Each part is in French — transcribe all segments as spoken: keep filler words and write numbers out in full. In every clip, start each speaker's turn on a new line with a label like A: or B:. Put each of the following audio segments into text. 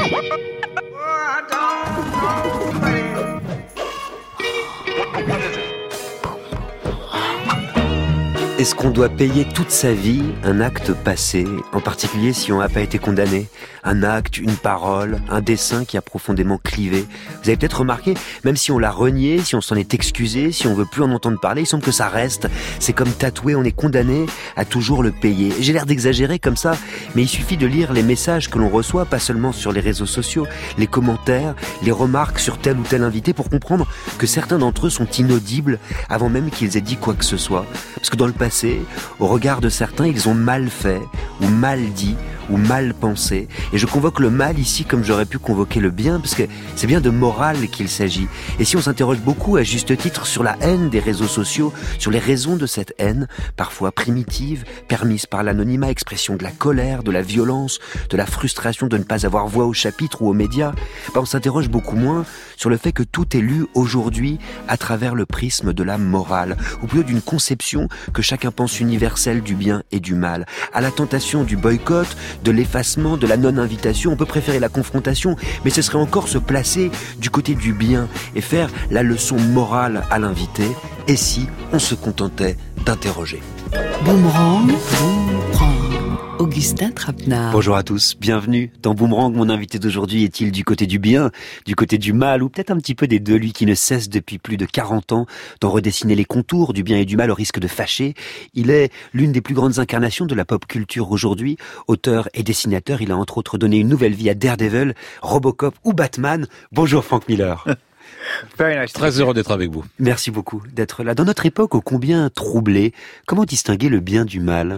A: Est-ce qu'on doit payer toute sa vie un acte passé, en particulier si on n'a pas été condamné? Un acte, une parole, un dessin qui a profondément clivé. Vous avez peut-être remarqué, même si on l'a renié, si on s'en est excusé, si on veut plus en entendre parler, il semble que ça reste. C'est comme tatoué, on est condamné à toujours le payer. J'ai l'air d'exagérer comme ça, mais il suffit de lire les messages que l'on reçoit, pas seulement sur les réseaux sociaux, les commentaires, les remarques sur tel ou tel invité, pour comprendre que certains d'entre eux sont inaudibles avant même qu'ils aient dit quoi que ce soit. Parce que dans le passé, au regard de certains, ils ont mal fait, ou mal dit, ou mal pensé. Et je convoque le mal ici comme j'aurais pu convoquer le bien, parce que c'est bien de morale qu'il s'agit. Et si on s'interroge beaucoup, à juste titre, sur la haine des réseaux sociaux, sur les raisons de cette haine, parfois primitive, permise par l'anonymat, expression de la colère, de la violence, de la frustration de ne pas avoir voix au chapitre ou aux médias, ben on s'interroge beaucoup moins sur le fait que tout est lu aujourd'hui à travers le prisme de la morale, ou plutôt d'une conception que chacun pense universelle du bien et du mal. À la tentation du boycott, de l'effacement, de la non-invitation, on peut préférer la confrontation, mais ce serait encore se placer du côté du bien et faire la leçon morale à l'invité. Et si on se contentait d'interroger?
B: Boomerang, Boomerang. Augustin Trapenard.
A: Bonjour à tous, bienvenue dans Boomerang. Mon invité d'aujourd'hui est-il du côté du bien, du côté du mal, ou peut-être un petit peu des deux, lui qui ne cesse depuis plus de quarante ans d'en redessiner les contours du bien et du mal au risque de fâcher. Il est l'une des plus grandes incarnations de la pop culture aujourd'hui. Auteur et dessinateur, il a entre autres donné une nouvelle vie à Daredevil, Robocop ou Batman. Bonjour Frank Miller.
C: Très heureux d'être avec vous.
A: Merci beaucoup d'être là. Dans notre époque ô combien troublée, comment distinguer le bien du mal?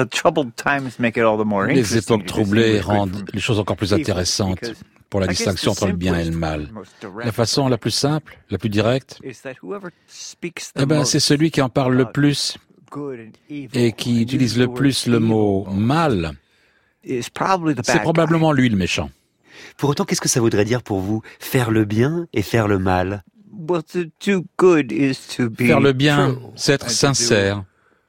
C: Les époques troublées rendent les choses encore plus intéressantes pour la distinction entre le bien et le mal. La façon la plus simple, la plus directe, eh ben, c'est celui qui en parle le plus et qui utilise le plus le mot mal. C'est probablement lui le méchant.
A: Pour autant, qu'est-ce que ça voudrait dire pour vous, faire le bien et faire le mal?
C: Faire le bien, c'est être sincère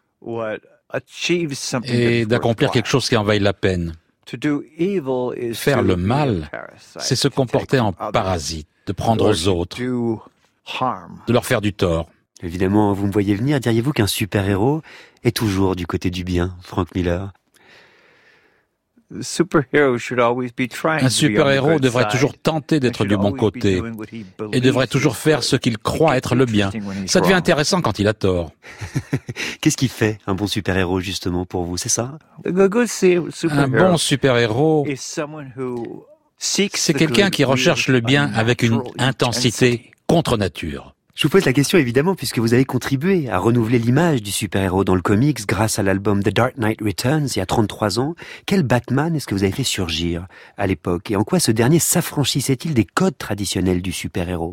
C: et d'accomplir quelque chose qui en vaille la peine. Faire le mal, c'est se comporter en parasite, de prendre aux autres, de leur faire du tort.
A: Évidemment, vous me voyez venir, diriez-vous qu'un super-héros est toujours du côté du bien, Frank Miller?
C: Un super-héros devrait toujours tenter d'être du bon côté et devrait toujours faire ce qu'il croit être le bien. Ça devient intéressant quand il a tort.
A: Qu'est-ce qui fait un bon super-héros justement pour vous, c'est ça?
C: Un bon super-héros, c'est quelqu'un qui recherche le bien avec une intensité contre nature.
A: Je vous pose la question évidemment puisque vous avez contribué à renouveler l'image du super-héros dans le comics grâce à l'album The Dark Knight Returns il y a trente-trois ans. Quel Batman est-ce que vous avez fait surgir à l'époque et en quoi ce dernier s'affranchissait-il des codes traditionnels du super-héros?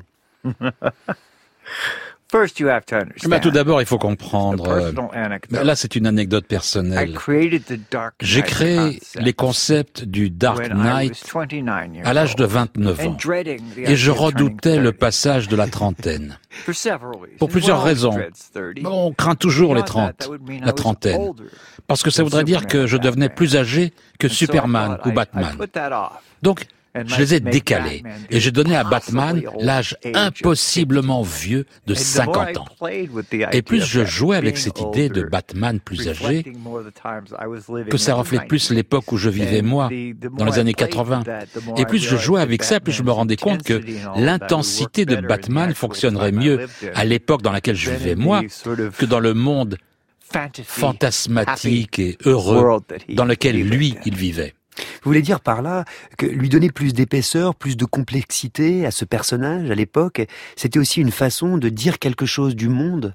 C: Ben, tout d'abord, il faut comprendre. Euh, là, c'est une anecdote personnelle. J'ai créé les concepts du Dark Knight à l'âge de vingt-neuf ans. Et je redoutais le passage de la trentaine. Pour plusieurs raisons. Bon, on craint toujours les trente, la trentaine. Parce que ça voudrait dire que je devenais plus âgé que Superman ou Batman. Donc, je les ai décalés et j'ai donné à Batman l'âge impossiblement vieux de cinquante ans. Et plus je jouais avec cette idée de Batman plus âgé, que ça reflète plus l'époque où je vivais moi, dans les années quatre-vingts. Et plus je jouais avec ça, plus je me rendais compte que l'intensité de Batman fonctionnerait mieux à l'époque dans laquelle je vivais moi que dans le monde fantasmatique et heureux dans lequel lui, il vivait.
A: Vous voulez dire par là que lui donner plus d'épaisseur, plus de complexité à ce personnage à l'époque, c'était aussi une façon de dire quelque chose du monde?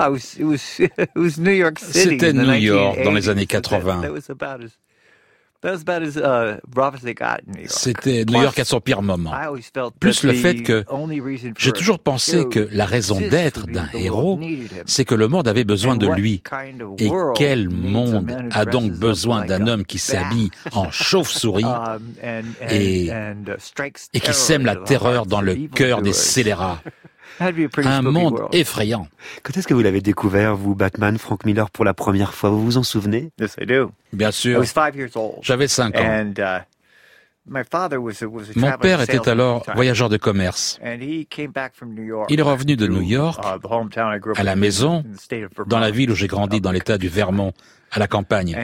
C: C'était New York dans les années quatre-vingts. C'était New York à son pire moment. Plus le fait que j'ai toujours pensé que la raison d'être d'un héros, c'est que le monde avait besoin de lui. Et quel monde a donc besoin d'un homme qui s'habille en chauve-souris et, et qui sème la terreur dans le cœur des scélérats? Un monde effrayant.
A: Quand est-ce que vous l'avez découvert, vous, Batman, Frank Miller, pour la première fois? Vous vous en souvenez?
C: Bien sûr. J'avais cinq ans. Mon père était alors voyageur de commerce. Il est revenu de New York, à la maison, dans la ville où j'ai grandi, dans l'État du Vermont, à la campagne.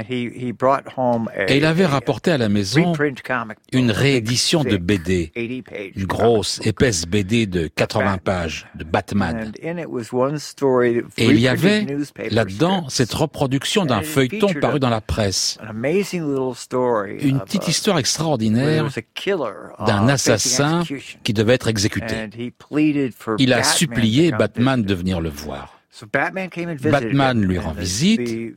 C: Et il avait rapporté à la maison une réédition de B D, une grosse, épaisse B D de quatre-vingts pages, de Batman. Et il y avait là-dedans cette reproduction d'un feuilleton paru dans la presse. Une petite histoire extraordinaire d'un assassin qui devait être exécuté. Il a supplié Batman de venir le voir. Batman lui rend visite.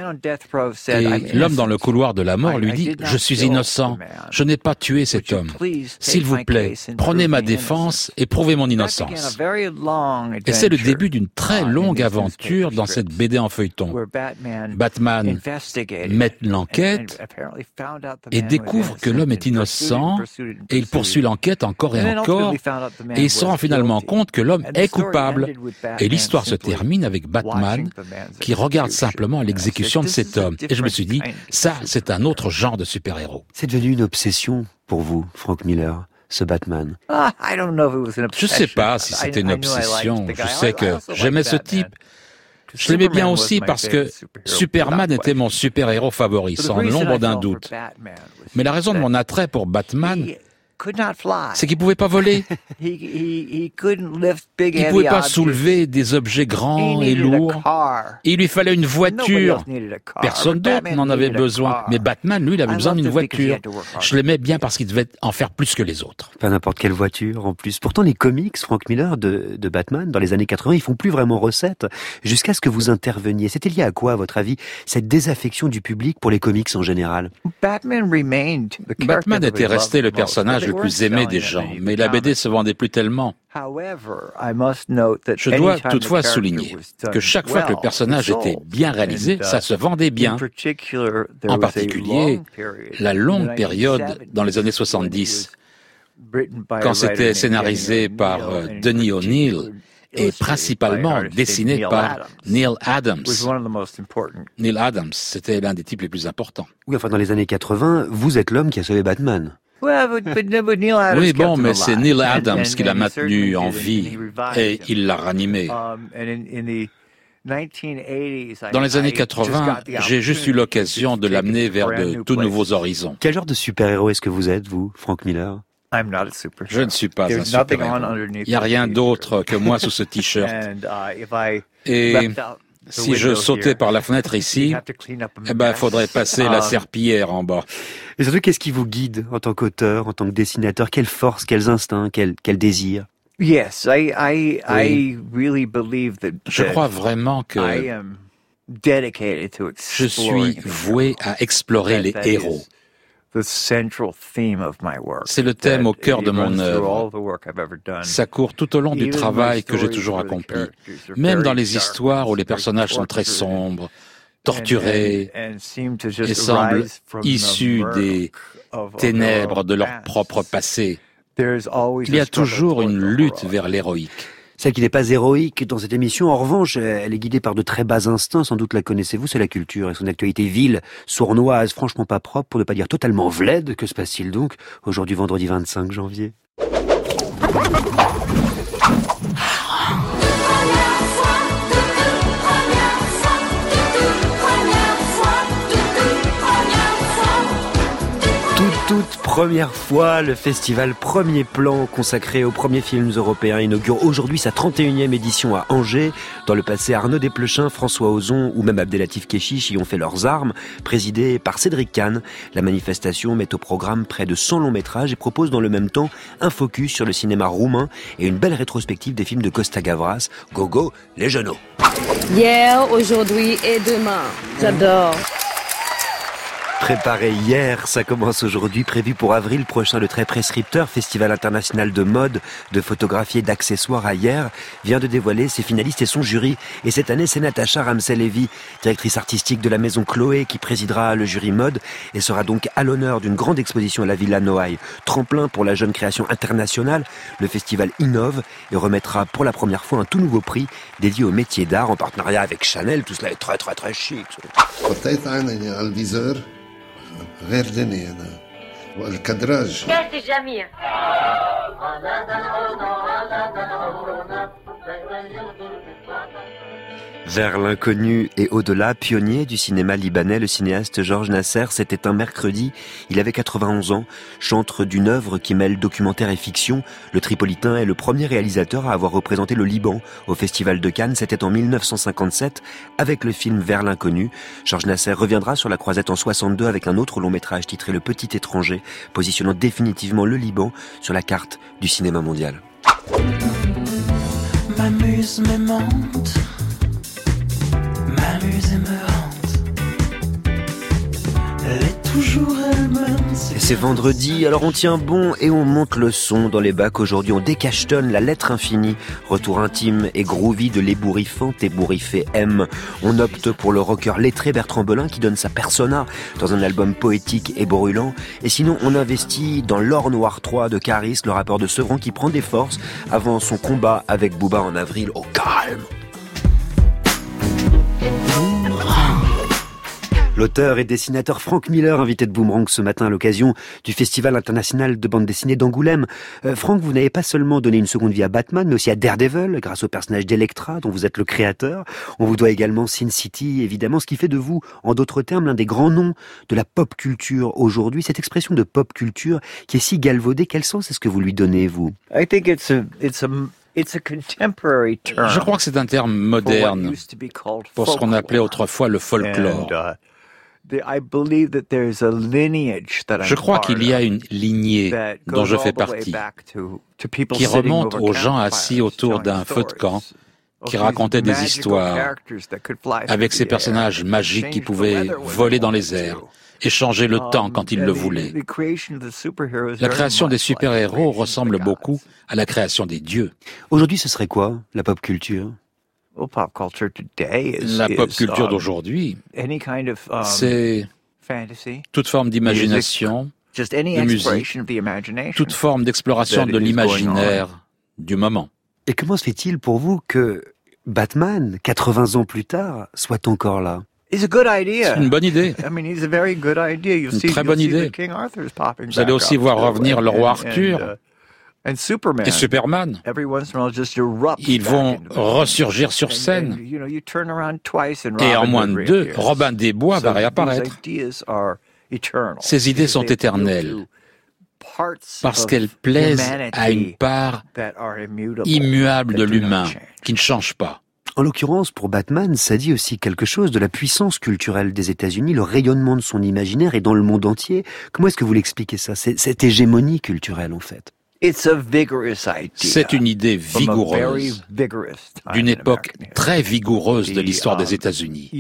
C: Et l'homme dans le couloir de la mort lui dit « Je suis innocent, je n'ai pas tué cet homme. S'il vous plaît, prenez ma défense et prouvez mon innocence. » Et c'est le début d'une très longue aventure dans cette B D en feuilleton. Batman met l'enquête et découvre que l'homme est innocent et il poursuit l'enquête encore et encore et il se rend finalement compte que l'homme est coupable. Et l'histoire se termine avec Batman qui regarde simplement l'exécution de cet homme. Et je me suis dit, ça, c'est un autre genre de super-héros.
A: C'est devenu une obsession pour vous, Frank Miller, ce Batman?
C: Je ne sais pas si c'était une obsession. Je sais que j'aimais ce type. Je l'aimais bien aussi parce que Superman était mon super-héros favori, sans l'ombre d'un doute. Mais la raison de mon attrait pour Batman, c'est qu'il pouvait pas voler. Il pouvait pas soulever des objets grands et lourds. Il lui fallait une voiture. Personne d'autre n'en avait besoin. Mais Batman, lui, il avait besoin d'une voiture. Je l'aimais bien parce qu'il devait en faire plus que les autres.
A: Pas n'importe quelle voiture, en plus. Pourtant, les comics, Frank Miller, de, de Batman, dans les années quatre-vingts, ils font plus vraiment recette. Jusqu'à ce que vous interveniez. C'était lié à quoi, à votre avis, cette désaffection du public pour les comics en général?
C: Batman était resté le personnage le plus aimé des gens, mais la B D se vendait plus tellement. Je dois toutefois souligner que chaque fois que le personnage était bien réalisé, ça se vendait bien. En particulier, la longue période dans les années soixante-dix, quand c'était scénarisé par Denny O'Neil et principalement dessiné par Neil Adams. Neil Adams, c'était l'un des types les plus importants.
A: Oui, enfin dans les années quatre-vingts, vous êtes l'homme qui a sauvé Batman.
C: Oui, bon, mais c'est Neil Adams qui l'a maintenu en vie et il l'a ranimé. Dans les années quatre-vingts, j'ai juste eu l'occasion de l'amener vers de tout nouveaux horizons.
A: Quel genre de super-héros est-ce que vous êtes, vous, Frank Miller?
C: Je ne suis pas un super-héros. Il n'y a rien d'autre que moi sous ce t-shirt. Et si je sautais par la fenêtre ici, eh ben, il faudrait passer la serpillière en bas.
A: Et surtout, qu'est-ce qui vous guide en tant qu'auteur, en tant que dessinateur? Quelle force, quels instincts, quel, quel désir?
C: Oui. Je crois vraiment que je suis voué à explorer les héros. C'est le thème au cœur de mon œuvre. Ça court tout au long du travail que j'ai toujours accompli. Même dans les histoires où les personnages sont très sombres, torturés, et semblent issus des ténèbres de leur propre passé. Il y a toujours une lutte vers l'héroïque.
A: Celle qui n'est pas héroïque dans cette émission, en revanche, elle est guidée par de très bas instincts, sans doute la connaissez-vous, c'est la culture et son actualité vile, sournoise, franchement pas propre, pour ne pas dire totalement vlède. Que se passe-t-il donc aujourd'hui, vendredi vingt-cinq janvier? Toute première fois, le festival Premier Plan, consacré aux premiers films européens, inaugure aujourd'hui sa trente et unième édition à Angers. Dans le passé, Arnaud Desplechin, François Ozon ou même Abdelatif Kechiche y ont fait leurs armes. Présidée par Cédric Kahn, la manifestation met au programme près de cent longs métrages et propose dans le même temps un focus sur le cinéma roumain et une belle rétrospective des films de Costa Gavras, Gogo, les Genoux.
D: Hier, aujourd'hui et demain. J'adore.
A: Préparé hier, ça commence aujourd'hui, prévu pour avril prochain. Le très prescripteur, Festival international de mode, de photographie et d'accessoires à hier, vient de dévoiler ses finalistes et son jury. Et cette année, c'est Natacha Ramsey-Levy, directrice artistique de la maison Chloé, qui présidera le jury mode et sera donc à l'honneur d'une grande exposition à la Villa Noailles. Tremplin pour la jeune création internationale, le festival innove et remettra pour la première fois un tout nouveau prix dédié au métier d'art en partenariat avec Chanel. Tout cela est très très très chic.
E: والكدراج.
A: Vers l'inconnu et au-delà, pionnier du cinéma libanais, le cinéaste Georges Nasser, c'était un mercredi, il avait quatre-vingt-onze ans, chantre d'une œuvre qui mêle documentaire et fiction. Le Tripolitain est le premier réalisateur à avoir représenté le Liban au Festival de Cannes, c'était en mille neuf cent cinquante-sept, avec le film Vers l'inconnu. Georges Nasser reviendra sur la croisette en soixante-deux avec un autre long métrage titré Le Petit Étranger, positionnant définitivement le Liban sur la carte du cinéma mondial.
F: Ma muse m'aimante, ma muse me hante, elle est toujours elle-même.
A: Et c'est vendredi, alors on tient bon et on monte le son dans les bacs. Aujourd'hui on décachetonne la lettre infinie, retour intime et groovy de l'ébouriffante ébouriffée M. On opte pour le rocker lettré Bertrand Belin qui donne sa persona dans un album poétique et brûlant. Et sinon on investit dans l'Or Noir trois de Caris, le rappeur de Sevran qui prend des forces avant son combat avec Booba en avril au calme. L'auteur et dessinateur Frank Miller, invité de Boomerang ce matin à l'occasion du Festival international de bande dessinée d'Angoulême. Euh, Frank, vous n'avez pas seulement donné une seconde vie à Batman, mais aussi à Daredevil, grâce au personnage d'Electra, dont vous êtes le créateur. On vous doit également Sin City, évidemment, ce qui fait de vous, en d'autres termes, l'un des grands noms de la pop culture aujourd'hui. Cette expression de pop culture qui est si galvaudée, quel sens est-ce que vous lui donnez, vous?
G: I think it's a, it's a... It's a contemporary term.
C: Je crois que c'est un terme moderne pour ce qu'on appelait autrefois le folklore.
G: And, uh, I believe that there's a lineage that I'm
C: je crois qu'il y a une lignée dont je fais partie, to, to qui remonte aux gens assis autour d'un feu de camp, qui racontaient des histoires, avec ces personnages magiques qui pouvaient voler dans les airs, échanger le temps quand ils le voulaient. La création des super-héros ressemble beaucoup à la création des dieux.
A: Aujourd'hui, ce serait quoi, la pop culture?
C: La pop culture d'aujourd'hui, c'est toute forme d'imagination, de musique, toute forme d'exploration de l'imaginaire du moment.
A: Et comment se fait-il pour vous que Batman, quatre-vingts ans plus tard, soit encore là?
C: C'est une bonne idée. Une très bonne idée. Vous allez aussi voir revenir le roi Arthur et Superman. Ils vont ressurgir sur scène. Et en moins de deux, Robin des Bois va réapparaître. Ces idées sont éternelles parce qu'elles plaisent à une part immuable de l'humain qui ne change pas.
A: En l'occurrence, pour Batman, ça dit aussi quelque chose de la puissance culturelle des États-Unis, le rayonnement de son imaginaire et dans le monde entier. Comment est-ce que vous l'expliquez ça, c'est, cette hégémonie culturelle, en fait?
C: C'est une idée vigoureuse, d'une époque très vigoureuse de l'histoire des États-Unis.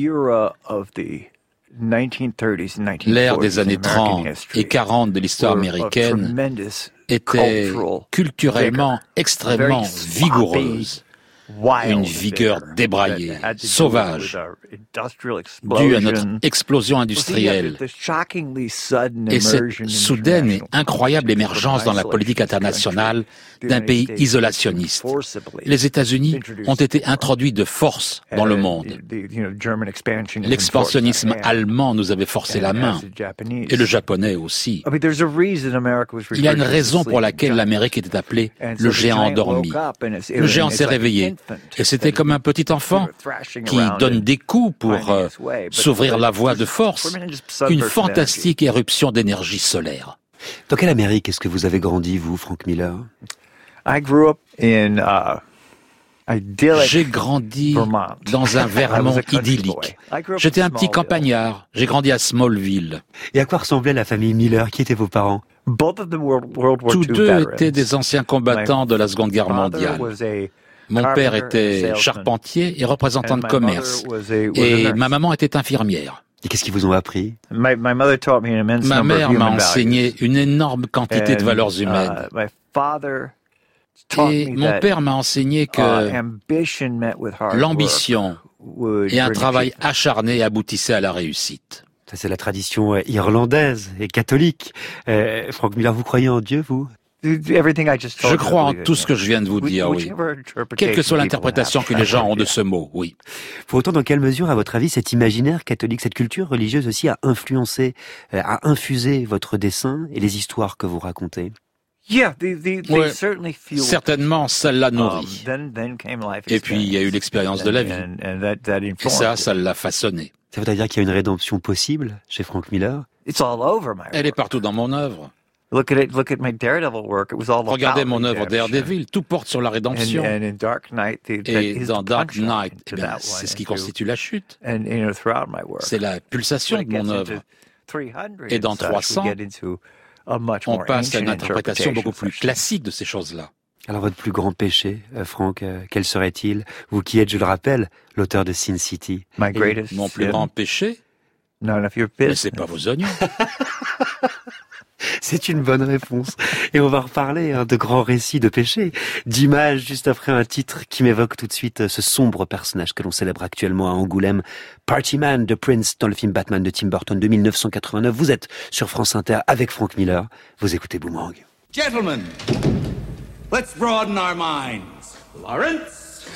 C: L'ère des années trente et quarante de l'histoire américaine était culturellement extrêmement vigoureuse. Une vigueur débraillée, sauvage, due à notre explosion industrielle. Et cette soudaine et incroyable émergence dans la politique internationale d'un pays isolationniste. Les États-Unis ont été introduits de force dans le monde. L'expansionnisme allemand nous avait forcé la main, et le japonais aussi. Il y a une raison pour laquelle l'Amérique était appelée le géant endormi. Le géant s'est réveillé. Et c'était comme un petit enfant qui donne des coups pour euh, s'ouvrir la voie de force. Une fantastique éruption d'énergie solaire.
A: Dans quelle Amérique est-ce que vous avez grandi, vous, Frank Miller?
C: J'ai grandi dans un Vermont idyllique. J'étais un petit campagnard. J'ai grandi à Smallville.
A: Et à quoi ressemblait la famille Miller? Qui étaient vos parents?
C: Tous deux étaient des anciens combattants de la Seconde Guerre mondiale. Mon père était charpentier et représentant de commerce. Et ma maman était infirmière.
A: Et qu'est-ce qu'ils vous ont appris?
C: Ma mère m'a enseigné une énorme quantité de valeurs humaines. Et mon père m'a enseigné que l'ambition et un travail acharné aboutissaient à la réussite.
A: Ça, c'est la tradition irlandaise et catholique. Euh, Frank Miller, vous croyez en Dieu, vous?
C: Je crois en tout ce que je viens de vous dire, oui. Quelle que soit l'interprétation que les gens ont de ce mot, oui.
A: Pour autant, dans quelle mesure, à votre avis, cet imaginaire catholique, cette culture religieuse aussi a influencé, a infusé votre dessin et les histoires que vous racontez?
C: Yeah, they, they, they ouais. certainly feel, Certainement, ça l'a nourri. Um, then, then came life et puis, il y a eu l'expérience de la vie. And, and that, that et ça, ça l'a façonné.
A: Ça veut dire qu'il y a une rédemption possible chez Frank Miller?
G: It's all over my work.
C: Elle est partout dans mon œuvre.
G: Look at it, look at my Daredevil work. It was all
C: Regardez mon œuvre Daredevil, tout porte sur la rédemption.
G: And, and in Dark Knight, the,
C: et dans Dark Knight, eh bien, c'est ce qui constitue la chute.
G: And, you know, throughout my work.
C: C'est la pulsation de mon œuvre. Et dans trois cents, on passe à une interprétation beaucoup plus classique de ces choses-là.
A: Alors votre plus grand péché, euh, Frank, euh, quel serait-il? Vous qui êtes, je le rappelle, l'auteur de Sin City.
G: My greatest
C: Mon plus grand péché?
G: None of your
C: business. Mais c'est pas vos oignons.
A: C'est une bonne réponse. Et on va reparler hein, de grands récits de péché, d'images juste après un titre qui m'évoque tout de suite ce sombre personnage que l'on célèbre actuellement à Angoulême, Partyman de Prince dans le film Batman de Tim Burton de mille neuf cent quatre-vingt-neuf. Vous êtes sur France Inter avec Frank Miller. Vous écoutez Boomerang.
E: Gentlemen, let's broaden our minds. Lawrence?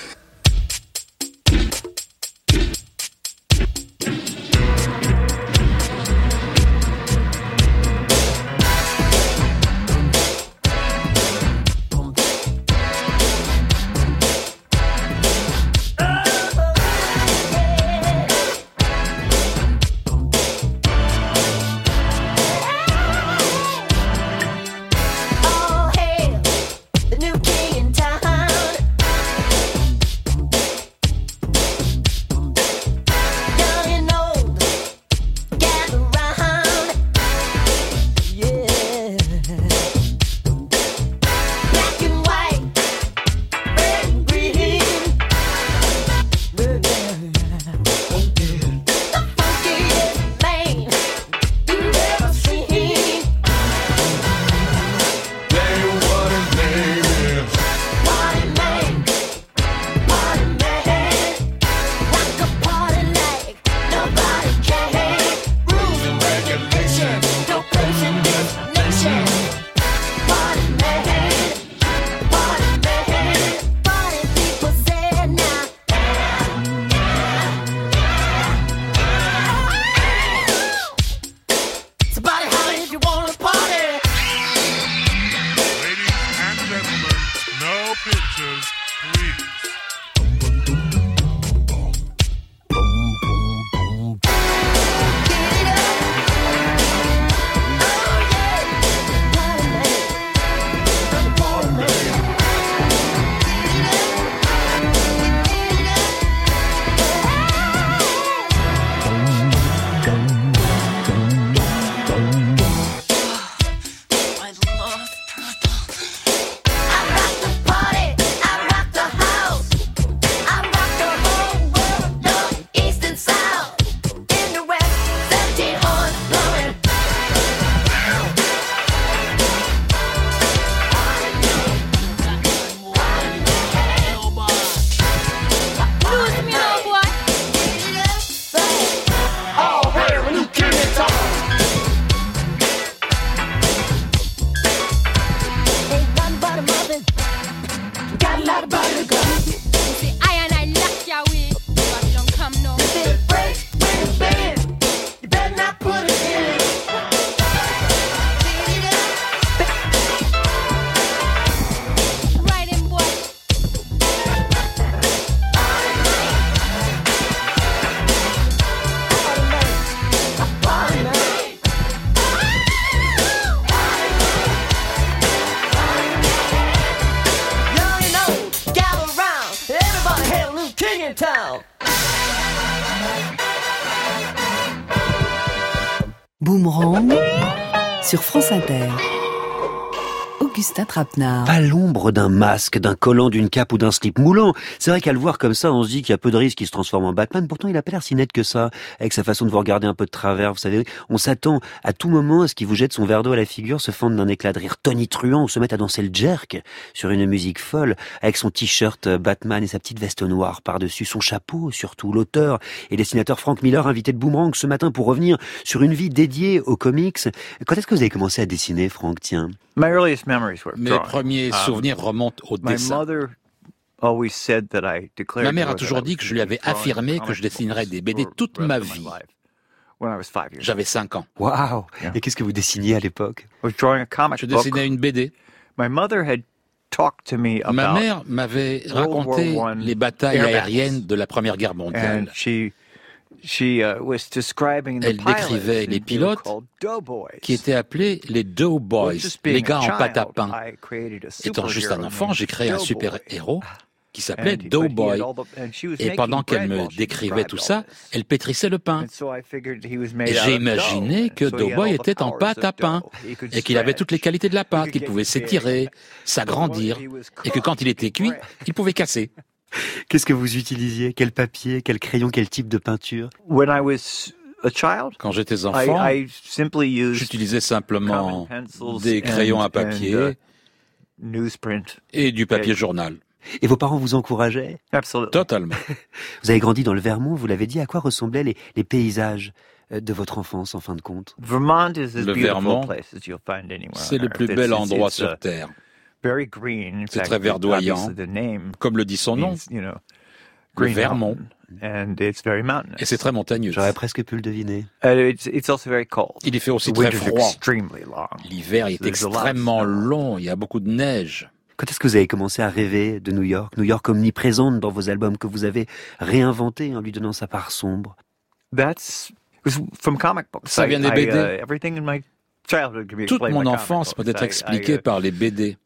B: Boomerang sur France Inter. Augustin Trapenard.
A: Pas l'ombre d'un masque, d'un collant, d'une cape ou d'un slip moulant. C'est vrai qu'à le voir comme ça, on se dit qu'il y a peu de risques qu'il se transforme en Batman. Pourtant, il a pas l'air si net que ça, avec sa façon de vous regarder un peu de travers. Vous savez, on s'attend à tout moment à ce qu'il vous jette son verre d'eau à la figure, se fende d'un éclat de rire tonitruant ou se mette à danser le jerk sur une musique folle, avec son t-shirt Batman et sa petite veste noire par-dessus, son chapeau surtout. L'auteur et dessinateur Frank Miller, invité de Boomerang ce matin pour revenir sur une vie dédiée aux comics. Quand est-ce que vous avez commencé à dessiner, Frank, tiens?
G: My earliest memory
C: Mes premiers souvenirs remontent au dessin. Ma mère a toujours dit que je lui avais affirmé que je dessinerais des B D toute ma vie. J'avais cinq ans.
A: Waouh! Et qu'est-ce que vous dessiniez à l'époque?
C: Je dessinais une B D. Ma mère m'avait raconté les batailles aériennes de la Première Guerre mondiale. Elle décrivait les pilotes qui étaient appelés les Doughboys, les gars en pâte à pain. Étant juste un enfant, j'ai créé un super-héros qui s'appelait Doughboy. Et pendant qu'elle me décrivait tout ça, elle pétrissait le pain. Et j'ai imaginé que Doughboy était en pâte à pain et qu'il avait toutes les qualités de la pâte, qu'il pouvait s'étirer, s'agrandir, et que quand il était cuit, il pouvait casser.
A: Qu'est-ce que vous utilisiez? Quel papier, quel crayon, quel type de peinture?
C: Quand j'étais enfant, j'utilisais simplement des crayons à papier et du papier journal.
A: Et vos parents vous encourageaient?
C: Totalement.
A: Vous avez grandi dans le Vermont, vous l'avez dit. À quoi ressemblaient les, les paysages de votre enfance, en fin de compte?
C: Le Vermont, c'est le plus bel endroit sur Terre. C'est très verdoyant, comme le dit son nom, le Vermont. Et c'est très montagneux.
A: J'aurais presque pu le deviner.
C: Il y fait aussi très froid. L'hiver est extrêmement long, il y a beaucoup de neige.
A: Quand est-ce que vous avez commencé à rêver de New York? New York omniprésente dans vos albums que vous avez réinventé en lui donnant sa part sombre.
C: Ça vient des B D. Toute mon enfance peut être expliquée par les B D.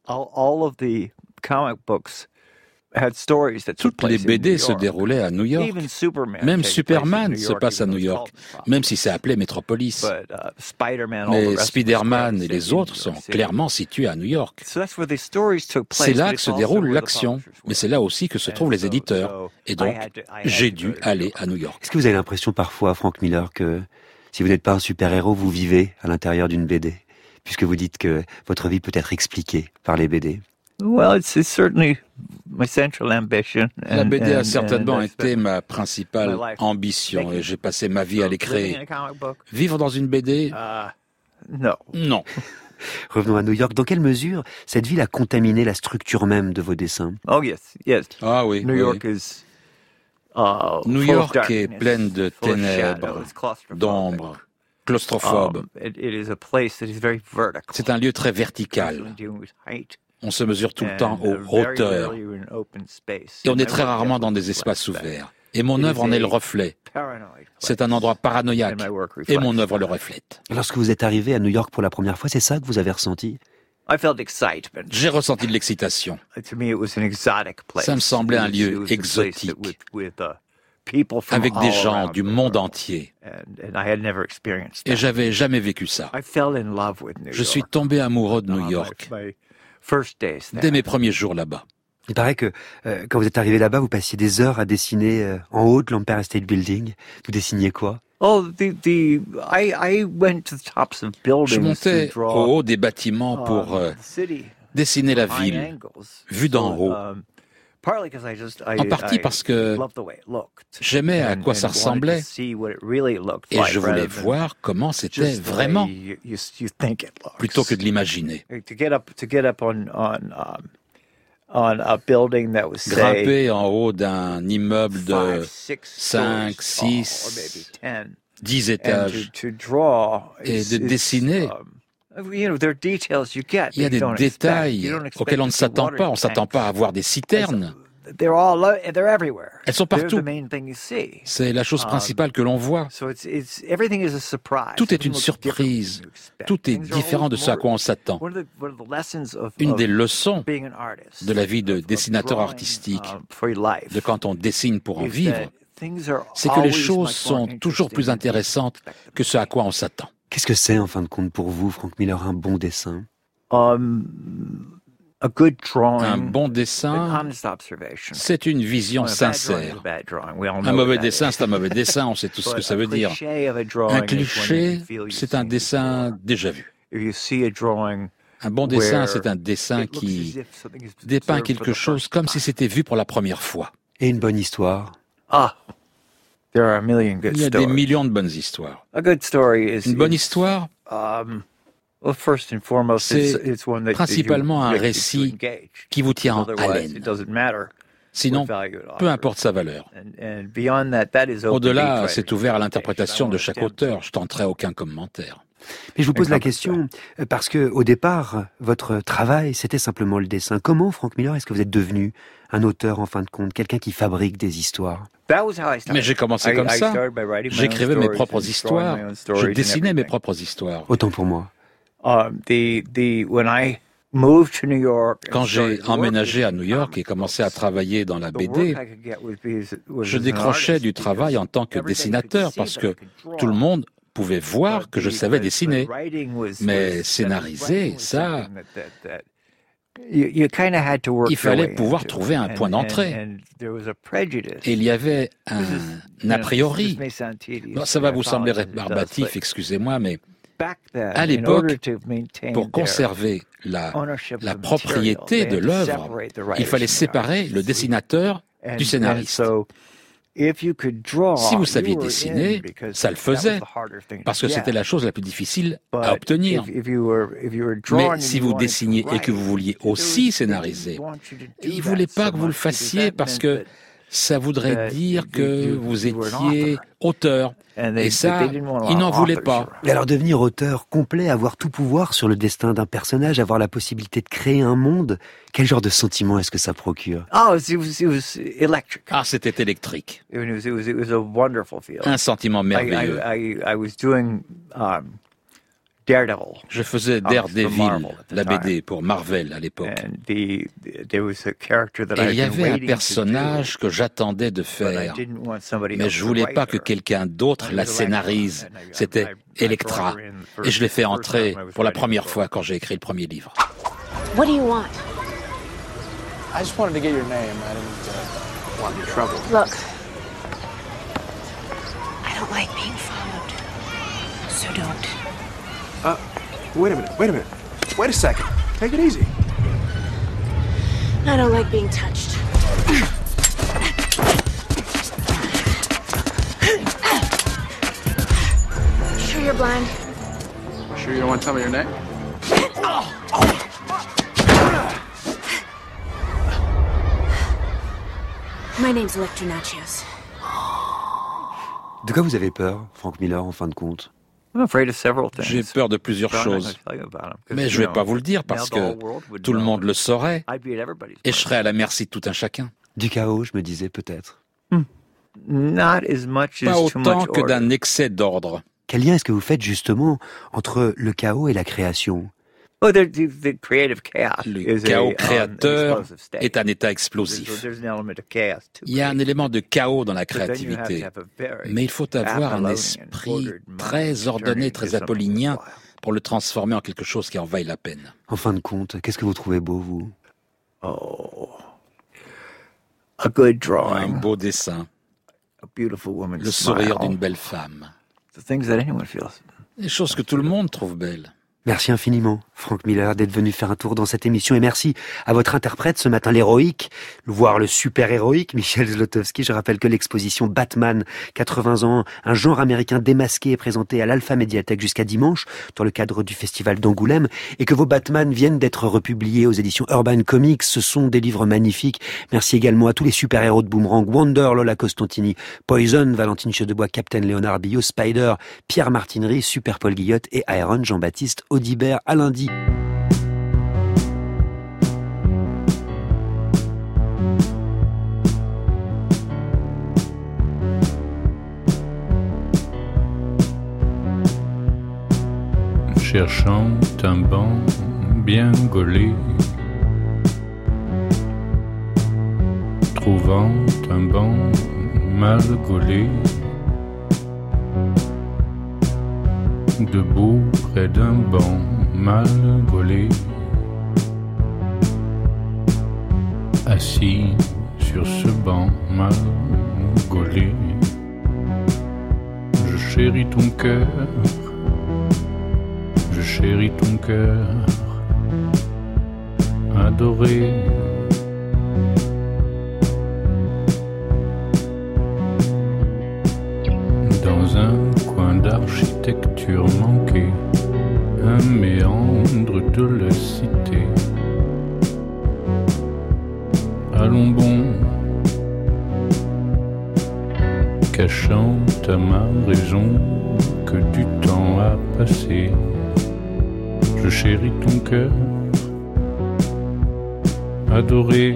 C: Toutes les B D se déroulaient à New York. Même Superman se passe à New York, même si c'est appelé Metropolis. Mais Spider-Man et les autres sont clairement situés à New York. C'est là que se déroule l'action, mais c'est là aussi que se trouvent les éditeurs. Et donc, j'ai dû aller à New York.
A: Est-ce que vous avez l'impression parfois, Frank Miller, que si vous n'êtes pas un super-héros, vous vivez à l'intérieur d'une B D, puisque vous dites que votre vie peut être expliquée par les B D?
G: Well, it's, it's certainly my central ambition. And,
C: La B D a
G: and,
C: certainement
G: and
C: été ma principale ambition et j'ai passé ma vie à les créer. Vivre dans une B D?
G: Uh, no.
C: Non.
A: Revenons à New York. Dans quelle mesure cette ville a contaminé la structure même de vos dessins?
G: Oh yes, yes.
C: Ah oui.
G: New
C: oui.
G: York is. Uh,
C: New York est pleine de ténèbres, d'ombre, claustrophobe. C'est un lieu très vertical. On se mesure tout le temps aux hauteurs. Et on est très rarement dans des espaces ouverts. Et mon œuvre en est le reflet. C'est un endroit paranoïaque. Et mon œuvre le reflète.
A: Lorsque vous êtes arrivé à New York pour la première fois, c'est ça que vous avez ressenti?
C: J'ai ressenti de l'excitation. Ça me semblait un lieu exotique, avec des gens du monde entier. Et j'avais jamais vécu ça. Je suis tombé amoureux de New York dès mes premiers jours là-bas.
A: Il paraît que euh, quand vous êtes arrivé là-bas, vous passiez des heures à dessiner euh, en haut de l'Empire State Building. Vous dessiniez quoi?
G: Oh, the, the, I, I went to the tops of buildings.
C: Je montais au haut des bâtiments pour euh, dessiner la ville, vue d'en haut. En partie parce que j'aimais à quoi ça ressemblait et je voulais voir comment c'était vraiment, plutôt que de l'imaginer. Grimper en haut d'un immeuble de cinq, six, dix étages et de dessiner. Il y a des détails auxquels on ne s'attend pas. On ne s'attend pas à voir des citernes. Elles sont partout. C'est la chose principale que l'on voit. Tout est une surprise. Tout est différent de ce à quoi on s'attend. Une des leçons de la vie de dessinateur artistique, de quand on dessine pour en vivre, c'est que les choses sont toujours plus intéressantes que ce à quoi on s'attend.
A: Qu'est-ce que c'est, en fin de compte, pour vous, Frank Miller, un bon dessin?
G: Um, a good drawing,
C: un bon dessin, c'est une vision sincère. Un mauvais dessin, c'est un mauvais dessin, on sait tout ce que ça veut dire. Un cliché, c'est un dessin déjà vu. Un bon dessin, c'est un dessin qui dépeint quelque chose comme si c'était vu pour la première fois.
A: Et une bonne histoire?
G: Ah! There are a million good
C: Il y a
G: stories.
C: des millions de bonnes histoires.
G: A good story is,
C: Une bonne histoire,
G: um,
C: C'est principalement un récit qui vous tient en haleine. Sinon, peu importe sa valeur. Au-delà, c'est ouvert à l'interprétation de chaque auteur. Je tenterai aucun commentaire.
A: Mais je vous pose la question parce que au départ, votre travail, c'était simplement le dessin. Comment, Frank Miller, est-ce que vous êtes devenu un auteur en fin de compte, quelqu'un qui fabrique des histoires?
C: Mais j'ai commencé comme ça. J'écrivais mes propres histoires. Je dessinais mes propres histoires.
A: Autant pour moi.
C: Quand j'ai emménagé à New York et commencé à travailler dans la B D, je décrochais du travail en tant que dessinateur parce que tout le monde pouvait voir que je savais dessiner. Mais scénariser, ça, il fallait pouvoir trouver un point d'entrée. Et il y avait un a priori. Bon, ça va vous sembler rébarbatif, excusez-moi, mais à l'époque, pour conserver la, la propriété de l'œuvre, il fallait séparer le dessinateur du scénariste. Si vous saviez dessiner, ça le faisait, parce que c'était la chose la plus difficile à obtenir. Mais si vous dessiniez et que vous vouliez aussi scénariser, ils ne voulaient pas que vous le fassiez parce que ça voudrait dire que vous étiez auteur. Et ça, ils n'en voulaient pas.
A: Et alors devenir auteur complet, avoir tout pouvoir sur le destin d'un personnage, avoir la possibilité de créer un monde, quel genre de sentiment est-ce que ça procure?
C: Ah, c'était électrique. Un sentiment merveilleux. Je faisais Daredevil, la B D pour Marvel à l'époque. Et il y avait un personnage que j'attendais de faire, mais je voulais pas que quelqu'un d'autre la scénarise. C'était Elektra. Et je l'ai fait entrer pour la première fois quand j'ai écrit le premier livre.
H: What do you want?
I: I just wanted to get your name. I didn't uh, want any trouble.
H: Look, I don't like being followed, so don't.
I: Uh, wait a minute, wait a minute. Wait a second. Take it easy.
H: I don't like being touched. Sure you're blind?
I: Sure you don't want to tell me your name?
H: My name's Electra Natchios.
A: De quoi vous avez peur, Frank Miller, en fin de compte?
C: J'ai peur de plusieurs choses, mais je ne vais pas vous le dire parce que tout le monde le saurait et je serais à la merci de tout un chacun.
A: Du chaos, je me disais peut-être.
C: Pas autant que d'un excès d'ordre.
A: Quel lien est-ce que vous faites justement entre le chaos et la création?
C: Le chaos créateur est un état explosif. Il y a un élément de chaos dans la créativité, mais il faut avoir un esprit très ordonné, très apollinien pour le transformer en quelque chose qui en vaille la peine.
A: En fin de compte, qu'est-ce que vous trouvez beau, vous?
C: Oh, un beau dessin, le sourire d'une belle femme, des choses que tout le monde trouve belles.
A: Merci infiniment, Frank Miller, d'être venu faire un tour dans cette émission. Et merci à votre interprète ce matin, l'héroïque, voire le super-héroïque, Michel Zlotowski. Je rappelle que l'exposition Batman, quatre-vingts ans, un genre américain démasqué, est présentée à l'Alpha Médiathèque jusqu'à dimanche, dans le cadre du festival d'Angoulême, et que vos Batman viennent d'être republiés aux éditions Urban Comics. Ce sont des livres magnifiques. Merci également à tous les super-héros de Boomerang, Wonder, Lola Costantini, Poison, Valentine Chedebois, Captain Léonard Billot, Spider, Pierre Martinery, Super Paul Guillotte et Iron Jean-Baptiste Audibert. À lundi.
J: Cherchant un banc bien gaulé, trouvant un banc mal gaulé, debout près d'un banc mal gaulé, assis sur ce banc mal gaulé, je chéris ton cœur, je chéris ton cœur, adoré. Dans un coin d'architecture manquée, un méandre de la cité. Allons bon, cachant à ma raison que du temps a passé. Je chéris ton cœur, adoré.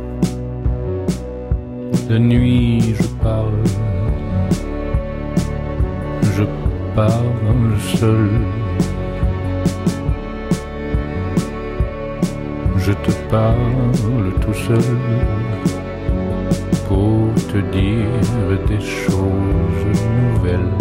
J: La nuit je parle, je parle seul. Je te parle tout seul pour te dire des choses nouvelles.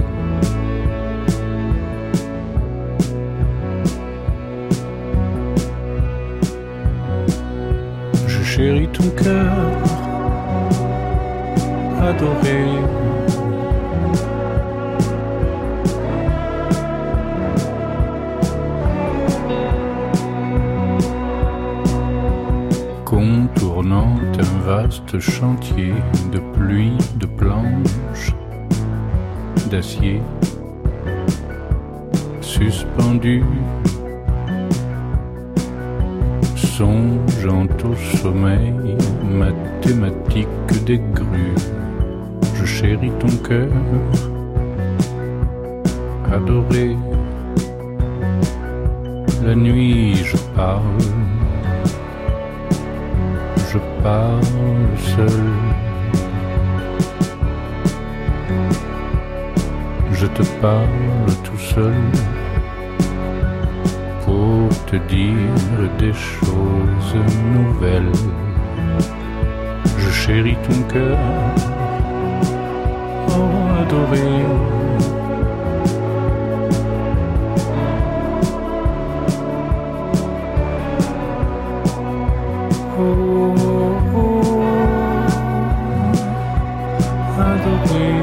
J: Je chéris ton cœur, adoré. Contournant un vaste chantier de pluie, de planches, d'acier, suspendu, songeant au sommeil mathématique des grues. Je chéris ton cœur, adoré. La nuit je parle, je parle seul. Je te parle tout seul pour te dire des choses nouvelles. Je chéris ton cœur, oh adoré. Oh, oh, adoré.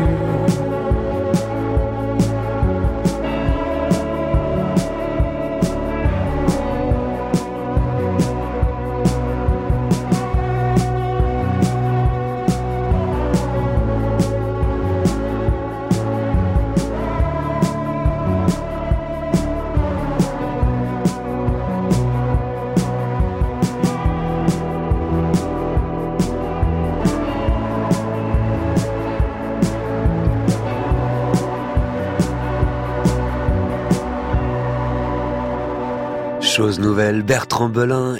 A: Chose nouvelle, Bertrand Belin